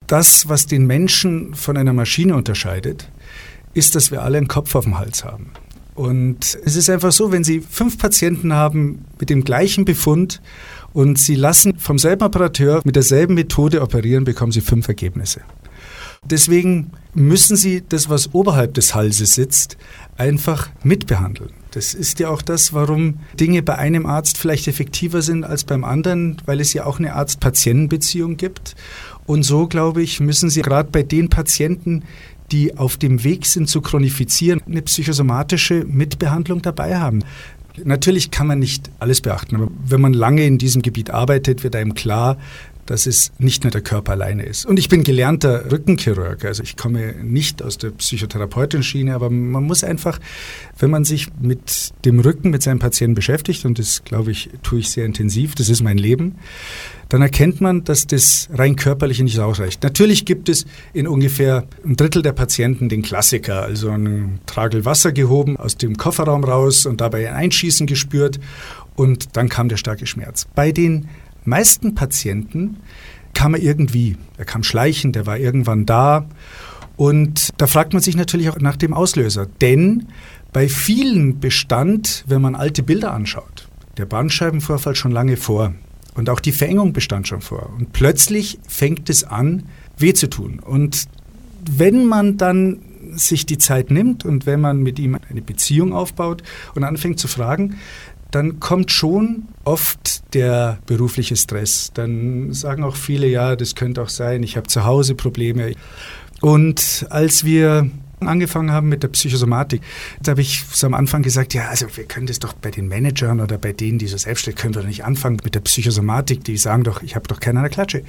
das, was den Menschen von einer Maschine unterscheidet, ist, dass wir alle einen Kopf auf dem Hals haben. Und es ist einfach so, wenn Sie 5 Patienten haben mit dem gleichen Befund und Sie lassen vom selben Operateur mit derselben Methode operieren, bekommen Sie 5 Ergebnisse. Deswegen müssen Sie das, was oberhalb des Halses sitzt, einfach mitbehandeln. Das ist ja auch das, warum Dinge bei einem Arzt vielleicht effektiver sind als beim anderen, weil es ja auch eine Arzt-Patienten-Beziehung gibt. Und so, glaube ich, müssen Sie gerade bei den Patienten, die auf dem Weg sind zu chronifizieren, eine psychosomatische Mitbehandlung dabei haben. Natürlich kann man nicht alles beachten, aber wenn man lange in diesem Gebiet arbeitet, wird einem klar, dass es nicht nur der Körper alleine ist. Und ich bin gelernter Rückenchirurg, also ich komme nicht aus der Psychotherapeutenschiene, aber man muss einfach, wenn man sich mit dem Rücken, mit seinem Patienten beschäftigt, und das, glaube ich, tue ich sehr intensiv, das ist mein Leben, dann erkennt man, dass das rein körperliche nicht ausreicht. Natürlich gibt es in ungefähr 1/3 der Patienten den Klassiker, also einen Tragel Wasser gehoben, aus dem Kofferraum raus und dabei ein Einschießen gespürt und dann kam der starke Schmerz. Bei den meisten Patienten kam er irgendwie. Er kam schleichend, er war irgendwann da. Und da fragt man sich natürlich auch nach dem Auslöser. Denn bei vielen bestand, wenn man alte Bilder anschaut, der Bandscheibenvorfall schon lange vor. Und auch die Verengung bestand schon vor. Und plötzlich fängt es an, weh zu tun. Und wenn man dann sich die Zeit nimmt und wenn man mit ihm eine Beziehung aufbaut und anfängt zu fragen, dann kommt schon oft der berufliche Stress. Dann sagen auch viele, ja, das könnte auch sein, ich habe zu Hause Probleme. Und als wir angefangen haben mit der Psychosomatik, da habe ich so am Anfang gesagt, ja, also wir können das doch bei den Managern oder bei denen, die so selbstständig, können wir doch nicht anfangen mit der Psychosomatik. Die sagen doch, ich habe doch keinen an der Klatsche.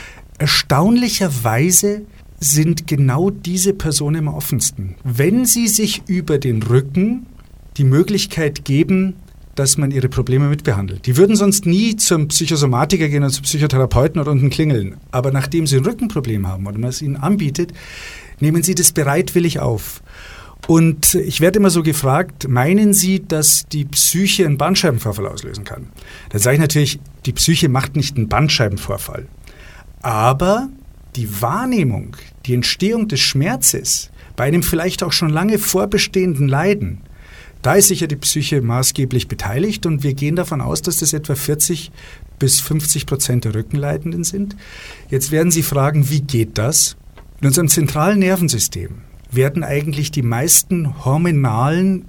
Erstaunlicherweise sind genau diese Personen am offensten. Wenn sie sich über den Rücken die Möglichkeit geben, dass man ihre Probleme mitbehandelt. Die würden sonst nie zum Psychosomatiker gehen oder zum Psychotherapeuten oder unten klingeln. Aber nachdem sie ein Rückenproblem haben oder man es ihnen anbietet, nehmen sie das bereitwillig auf. Und ich werde immer so gefragt, meinen Sie, dass die Psyche einen Bandscheibenvorfall auslösen kann? Dann sage ich natürlich, die Psyche macht nicht einen Bandscheibenvorfall. Aber die Wahrnehmung, die Entstehung des Schmerzes bei einem vielleicht auch schon lange vorbestehenden Leiden, da ist sicher die Psyche maßgeblich beteiligt und wir gehen davon aus, dass das etwa 40-50% der Rückenleidenden sind. Jetzt werden Sie fragen, wie geht das? In unserem zentralen Nervensystem werden eigentlich die meisten hormonalen,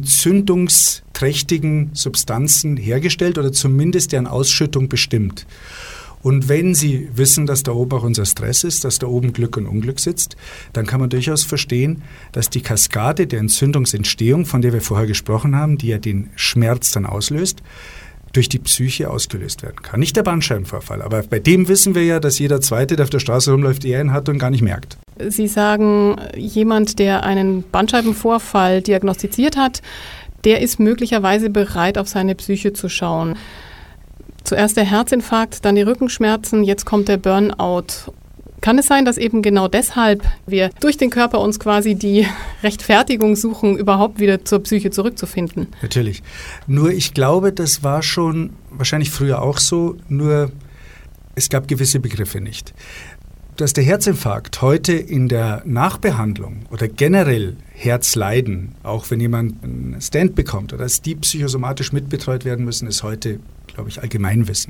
entzündungsträchtigen Substanzen hergestellt oder zumindest deren Ausschüttung bestimmt. Und wenn Sie wissen, dass da oben auch unser Stress ist, dass da oben Glück und Unglück sitzt, dann kann man durchaus verstehen, dass die Kaskade der Entzündungsentstehung, von der wir vorher gesprochen haben, die ja den Schmerz dann auslöst, durch die Psyche ausgelöst werden kann. Nicht der Bandscheibenvorfall, aber bei dem wissen wir ja, dass jeder Zweite, der auf der Straße rumläuft, eher ihn hat und gar nicht merkt. Sie sagen, jemand, der einen Bandscheibenvorfall diagnostiziert hat, der ist möglicherweise bereit, auf seine Psyche zu schauen. Zuerst der Herzinfarkt, dann die Rückenschmerzen, jetzt kommt der Burnout. Kann es sein, dass eben genau deshalb wir durch den Körper uns quasi die Rechtfertigung suchen, überhaupt wieder zur Psyche zurückzufinden? Natürlich. Nur ich glaube, das war schon wahrscheinlich früher auch so, nur es gab gewisse Begriffe nicht. Dass der Herzinfarkt heute in der Nachbehandlung oder generell Herzleiden, auch wenn jemand einen Stent bekommt oder dass die psychosomatisch mitbetreut werden müssen, ist heute, glaube ich, Allgemeinwissen.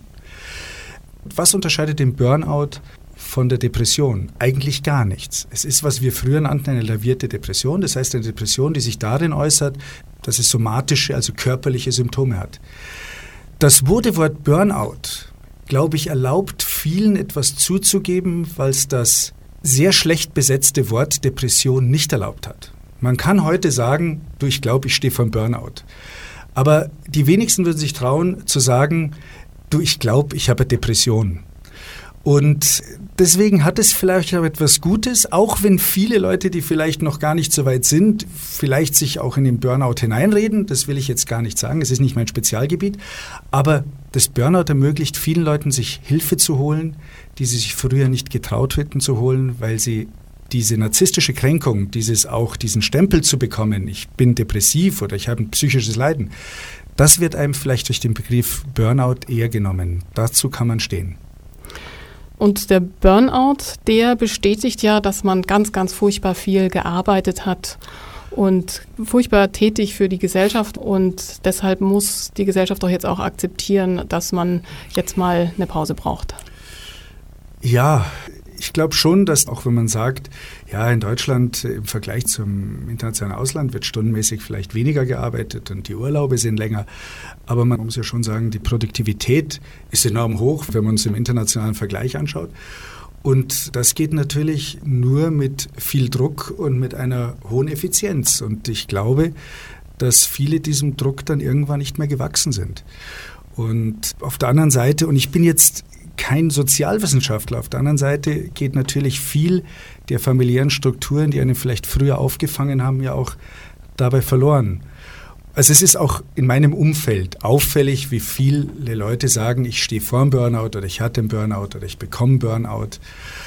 Was unterscheidet den Burnout von der Depression? Eigentlich gar nichts. Es ist, was wir früher nannten, eine lavierte Depression. Das heißt, eine Depression, die sich darin äußert, dass es somatische, also körperliche Symptome hat. Das Modewort Burnout, glaube ich, erlaubt vielen etwas zuzugeben, weil es das sehr schlecht besetzte Wort Depression nicht erlaubt hat. Man kann heute sagen, du, ich glaube, ich stehe vor dem Burnout. Aber die wenigsten würden sich trauen zu sagen, du, ich glaube, ich habe eine Depression. Und deswegen hat es vielleicht auch etwas Gutes, auch wenn viele Leute, die vielleicht noch gar nicht so weit sind, vielleicht sich auch in den Burnout hineinreden. Das will ich jetzt gar nicht sagen, es ist nicht mein Spezialgebiet. Aber das Burnout ermöglicht vielen Leuten, sich Hilfe zu holen, die sie sich früher nicht getraut hätten zu holen, weil sie diese narzisstische Kränkung, diesen Stempel zu bekommen, ich bin depressiv oder ich habe ein psychisches Leiden, das wird einem vielleicht durch den Begriff Burnout eher genommen. Dazu kann man stehen. Und der Burnout, der bestätigt ja, dass man ganz, ganz furchtbar viel gearbeitet hat und furchtbar tätig für die Gesellschaft. Und deshalb muss die Gesellschaft doch jetzt auch akzeptieren, dass man jetzt mal eine Pause braucht. Ja, ich glaube schon, dass auch wenn man sagt, ja, in Deutschland im Vergleich zum internationalen Ausland wird stundenmäßig vielleicht weniger gearbeitet und die Urlaube sind länger. Aber man muss ja schon sagen, die Produktivität ist enorm hoch, wenn man uns im internationalen Vergleich anschaut. Und das geht natürlich nur mit viel Druck und mit einer hohen Effizienz. Und ich glaube, dass viele diesem Druck dann irgendwann nicht mehr gewachsen sind. Und auf der anderen Seite, und ich bin jetzt kein Sozialwissenschaftler, auf der anderen Seite geht natürlich viel der familiären Strukturen, die einen vielleicht früher aufgefangen haben, ja auch dabei verloren. Also es ist auch in meinem Umfeld auffällig, wie viele Leute sagen, ich stehe vor dem Burnout oder ich hatte einen Burnout oder ich bekomme Burnout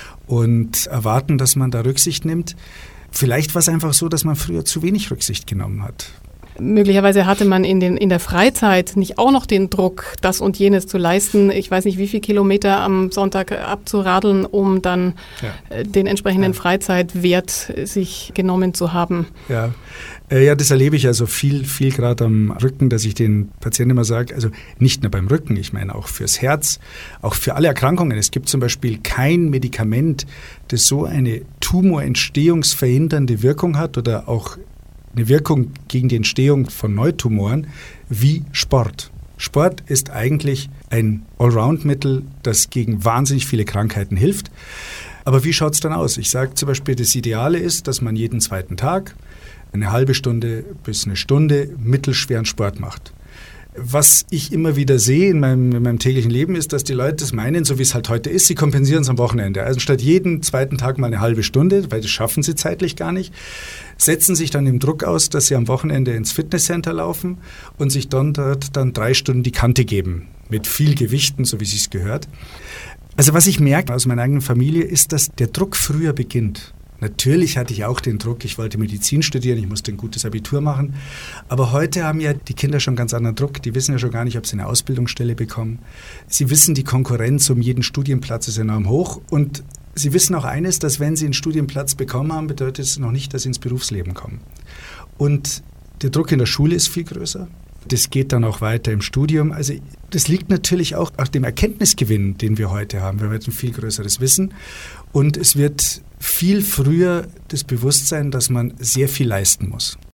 und erwarten, dass man da Rücksicht nimmt. Vielleicht war es einfach so, dass man früher zu wenig Rücksicht genommen hat. Möglicherweise hatte man in der Freizeit nicht auch noch den Druck, das und jenes zu leisten. Ich weiß nicht, wie viele Kilometer am Sonntag abzuradeln, um dann den entsprechenden Freizeitwert sich genommen zu haben. Ja. Ja, das erlebe ich also viel gerade am Rücken, dass ich den Patienten immer sage, also nicht nur beim Rücken, ich meine auch fürs Herz, auch für alle Erkrankungen. Es gibt zum Beispiel kein Medikament, das so eine tumorentstehungsverhindernde Wirkung hat oder auch eine Wirkung gegen die Entstehung von Neutumoren wie Sport. Sport ist eigentlich ein Allround-Mittel, das gegen wahnsinnig viele Krankheiten hilft. Aber wie schaut es dann aus? Ich sage zum Beispiel, das Ideale ist, dass man jeden zweiten Tag eine halbe Stunde bis eine Stunde mittelschweren Sport macht. Was ich immer wieder sehe in meinem täglichen Leben ist, dass die Leute das meinen, so wie es halt heute ist, sie kompensieren es am Wochenende. Also statt jeden zweiten Tag mal eine halbe Stunde, weil das schaffen sie zeitlich gar nicht, setzen sich dann dem Druck aus, dass sie am Wochenende ins Fitnesscenter laufen und sich dort dann 3 Stunden die Kante geben, mit viel Gewichten, so wie es sich gehört. Also was ich merke aus meiner eigenen Familie ist, dass der Druck früher beginnt. Natürlich hatte ich auch den Druck, ich wollte Medizin studieren, ich musste ein gutes Abitur machen. Aber heute haben ja die Kinder schon ganz anderen Druck. Die wissen ja schon gar nicht, ob sie eine Ausbildungsstelle bekommen. Sie wissen, die Konkurrenz um jeden Studienplatz ist enorm hoch. Und sie wissen auch eines, dass wenn sie einen Studienplatz bekommen haben, bedeutet es noch nicht, dass sie ins Berufsleben kommen. Und der Druck in der Schule ist viel größer. Das geht dann auch weiter im Studium. Also das liegt natürlich auch an dem Erkenntnisgewinn, den wir heute haben. Wir haben ein viel größeres Wissen und es wird viel früher das Bewusstsein, dass man sehr viel leisten muss.